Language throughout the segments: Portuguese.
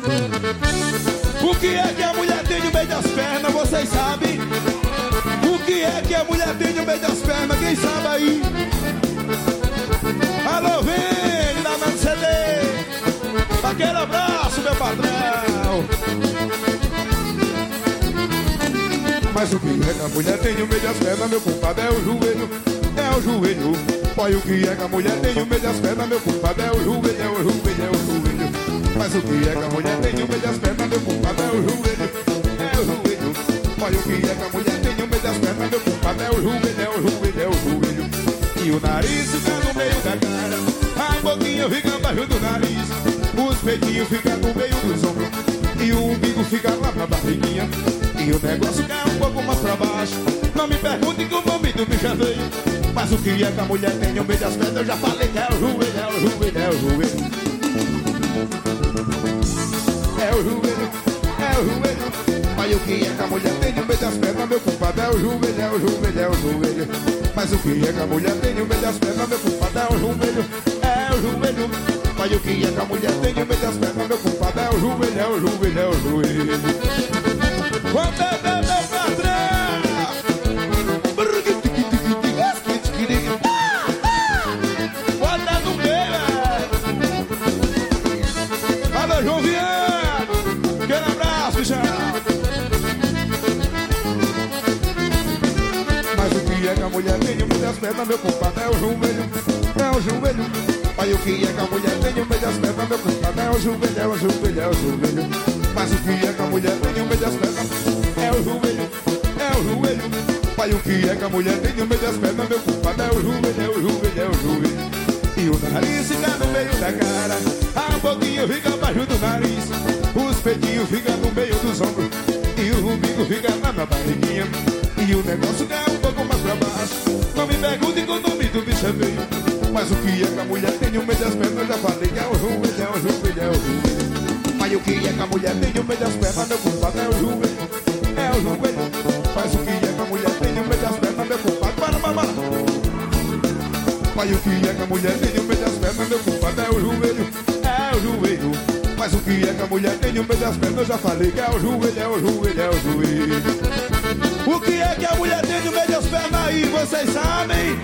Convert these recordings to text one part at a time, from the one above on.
O que é que a mulher tem no meio das pernas, vocês sabem? O que é que a mulher tem no meio das pernas, quem sabe aí? Alô, vem, dá mais CD. Aquele abraço, meu patrão. Mas o que é que a mulher tem no meio das pernas, meu compadre, é o joelho, é o joelho. Olha o que é que a mulher tem no meio das pernas, meu compadre, é o joelho, é o joelho, é o joelho. Mas o que é que a mulher tem no meio das pernas, meu compadre, é o joelho, é o joelho. Olha o que é que a mulher tem no meio das pernas, meu compadre, é o joelho, é o joelho, é o joelho. E o nariz fica no meio da cara, a boquinha fica embaixo do nariz, os peitinhos ficam no meio dos ombros e o umbigo fica lá na barriguinha. E o negócio cai um pouco mais pra baixo. Não me pergunte que o nome do bicho é veio, mas o que é que a mulher tem no meio das pernas, eu já falei que é o joelho, é o joelho, é o joelho. É o joelho, é o joelho. Mas o que é que a mulher tem no meio das pernas, meu compadre, é o joelho, é o joelho, é o joelho. Mas o que é que a mulher tem no meio das pernas, meu compadre, é o joelho, é o joelho. Mas o que é que a mulher tem no meio das pernas, meu compadre, é o joelho, é o joelho, é o joelho. Quando é meu patrão? Bota no meio. Alô, João Viana. Aquele abraço, bichão. Mas o que é que a mulher tem no meio das pernas, meu compadre, é o joelho, é o joelho. Mas o que é que a mulher tem no meio das pernas, meu compadre, é o joelho, é o joelho, é o joelho. Mas o que é que a mulher tem no meio das pernas, é o joelho, é o joelho. Pai, o que é que a mulher tem no meio das pernas, meu compadre, é o joelho, é o joelho, é o joelho. E o nariz fica no meio da cara, a boquinha fica abaixo do nariz, os peitinhos ficam no meio dos ombros e o umbigo fica lá na barriguinha. E o negócio cai um pouco mais pra baixo. Não me pergunte que o nome do bicho é veio, mas o que é que a mulher tem no meio das pernas, eu já falei que é o joelho, é o joelho, é o joelho. Mas o que é que a mulher tem no meio das pernas, meu compadre, é o joelho, é o joelho. Mas o que é que a mulher tem no meio das pernas, meu compadre, para. Mas o que é que a mulher tem no meio das pernas, meu compadre, é o joelho, é o joelho. Mas o que é que a mulher tem no meio das pernas, eu já falei que é o joelho, é o joelho, é o joelho. O que é que a mulher tem no meio das pernas aí, vocês sabem?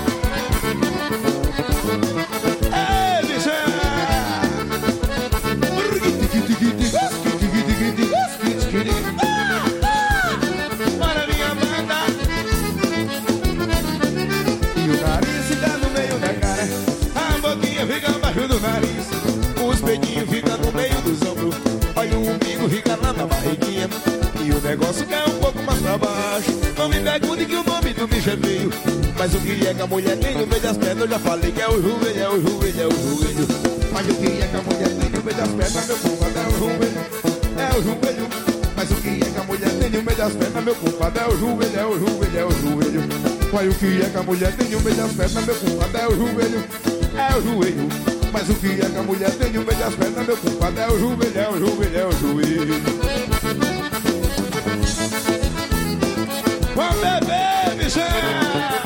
Ei, bichão! Para minha banda. E o nariz fica no meio da cara, a boquinha fica abaixo do nariz, os peitinhos ficam no meio dos ombros, olha o umbigo fica lá na barriguinha. E o negócio cai um pouco mais pra baixo. Não me pergunte que o nome do bicho é feio, mas o que é que a mulher tem no meio das pernas, eu já falei que é o joelho, é o joelho, é o joelho. Mas o que é que a mulher tem no meio das pernas, meu compadre, é o joelho, é o joelho. Mas o que é que a mulher tem no meio das pernas, meu compadre, é o joelho, é o joelho, é o joelho. Mas o que é que a mulher tem no meio das pernas, meu compadre, é o joelho, é o joelho. Mas o que é que a mulher tem no meio das pernas, meu compadre, é o joelho, é o joelho, é o joelho. Vamos beber, bichão!